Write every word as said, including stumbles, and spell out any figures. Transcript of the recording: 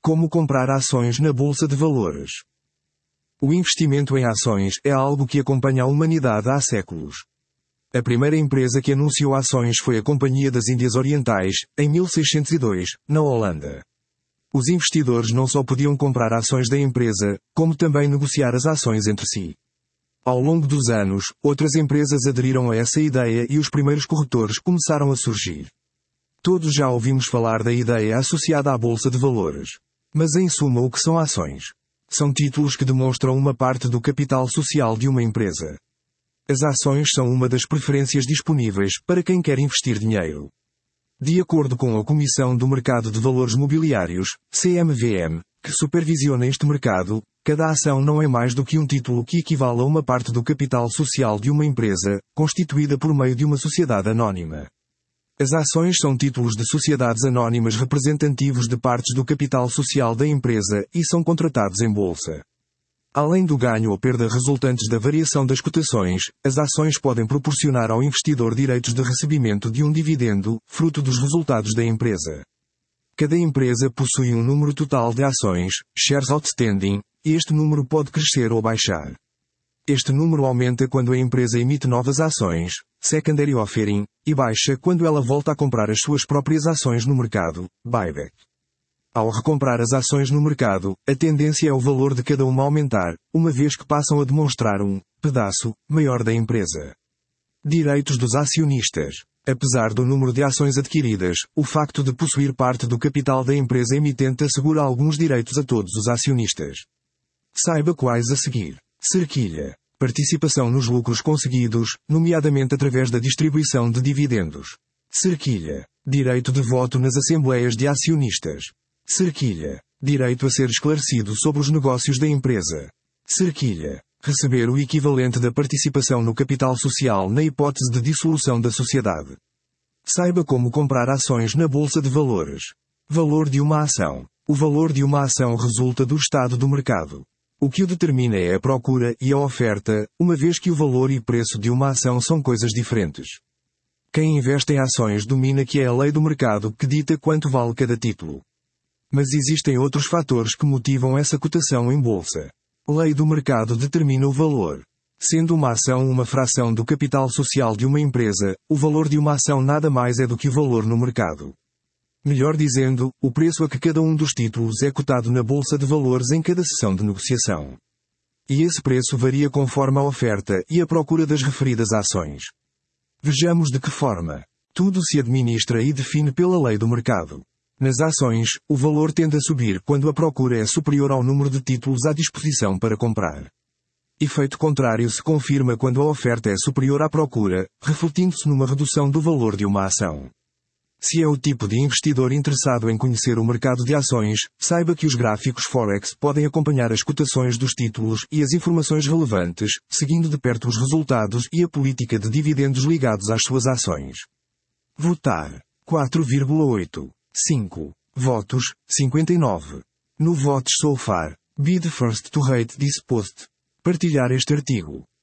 Como comprar ações na Bolsa de Valores. O investimento em ações é algo que acompanha a humanidade há séculos. A primeira empresa que anunciou ações foi a Companhia das Índias Orientais, em mil seiscentos e dois, na Holanda. Os investidores não só podiam comprar ações da empresa, como também negociar as ações entre si. Ao longo dos anos, outras empresas aderiram a essa ideia e os primeiros corretores começaram a surgir. Todos já ouvimos falar da ideia associada à Bolsa de Valores. Mas em suma, o que são ações? São títulos que demonstram uma parte do capital social de uma empresa. As ações são uma das preferências disponíveis para quem quer investir dinheiro. De acordo com a Comissão do Mercado de Valores Mobiliários, C M V M, que supervisiona este mercado, cada ação não é mais do que um título que equivale a uma parte do capital social de uma empresa, constituída por meio de uma sociedade anónima. As ações são títulos de sociedades anónimas representativos de partes do capital social da empresa e são contratados em bolsa. Além do ganho ou perda resultantes da variação das cotações, as ações podem proporcionar ao investidor direitos de recebimento de um dividendo, fruto dos resultados da empresa. Cada empresa possui um número total de ações, shares outstanding, e este número pode crescer ou baixar. Este número aumenta quando a empresa emite novas ações, secondary offering, e baixa quando ela volta a comprar as suas próprias ações no mercado, buyback. Ao recomprar as ações no mercado, a tendência é o valor de cada uma aumentar, uma vez que passam a demonstrar um pedaço maior da empresa. Direitos dos acionistas. Apesar do número de ações adquiridas, o facto de possuir parte do capital da empresa emitente assegura alguns direitos a todos os acionistas. Saiba quais a seguir. Cerquilha. Participação nos lucros conseguidos, nomeadamente através da distribuição de dividendos. Cerquilha. Direito de voto nas assembleias de acionistas. Cerquilha. Direito a ser esclarecido sobre os negócios da empresa. Cerquilha. Receber o equivalente da participação no capital social na hipótese de dissolução da sociedade. Saiba como comprar ações na Bolsa de Valores. Valor de uma ação. O valor de uma ação resulta do estado do mercado. O que o determina é a procura e a oferta, uma vez que o valor e preço de uma ação são coisas diferentes. Quem investe em ações domina que é a lei do mercado que dita quanto vale cada título. Mas existem outros fatores que motivam essa cotação em bolsa. Lei do mercado determina o valor. Sendo uma ação uma fração do capital social de uma empresa, o valor de uma ação nada mais é do que o valor no mercado. Melhor dizendo, o preço a que cada um dos títulos é cotado na Bolsa de Valores em cada sessão de negociação. E esse preço varia conforme a oferta e a procura das referidas ações. Vejamos de que forma. Tudo se administra e define pela lei do mercado. Nas ações, o valor tende a subir quando a procura é superior ao número de títulos à disposição para comprar. Efeito contrário se confirma quando a oferta é superior à procura, refletindo-se numa redução do valor de uma ação. Se é o tipo de investidor interessado em conhecer o mercado de ações, saiba que os gráficos Forex podem acompanhar as cotações dos títulos e as informações relevantes, seguindo de perto os resultados e a política de dividendos ligados às suas ações. Votar. quatro vírgula oito. cinco. Votos. cinquenta e nove. No Votes So Far. Be the first to rate this post. Partilhar este artigo.